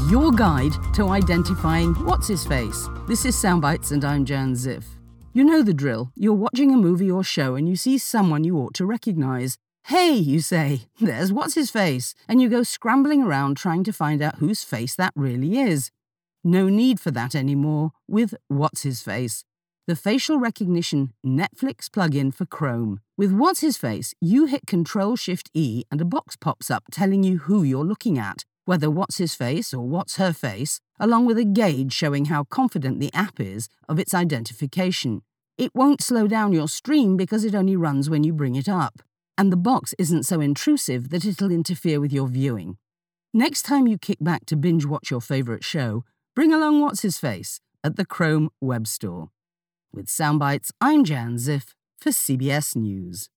your guide to identifying what's-his-face. This is Soundbites and I'm Jan Ziff. You know the drill. You're watching a movie or show and you see someone you ought to recognise. Hey, you say, there's what's-his-face, and you go scrambling around trying to find out whose face that really is. No need for that anymore with What's-His-Face, the facial recognition Netflix plugin for Chrome. With What's-His-Face, you hit Ctrl-Shift-E and a box pops up telling you who you're looking at, whether What's-His-Face or What's-Her-Face, along with a gauge showing how confident the app is of its identification. It won't slow down your stream because it only runs when you bring it up. And the box isn't so intrusive that it'll interfere with your viewing. Next time you kick back to binge watch your favourite show, bring along What's-His-Face at the Chrome Web Store. With Soundbites, I'm Jan Ziff for CBS News.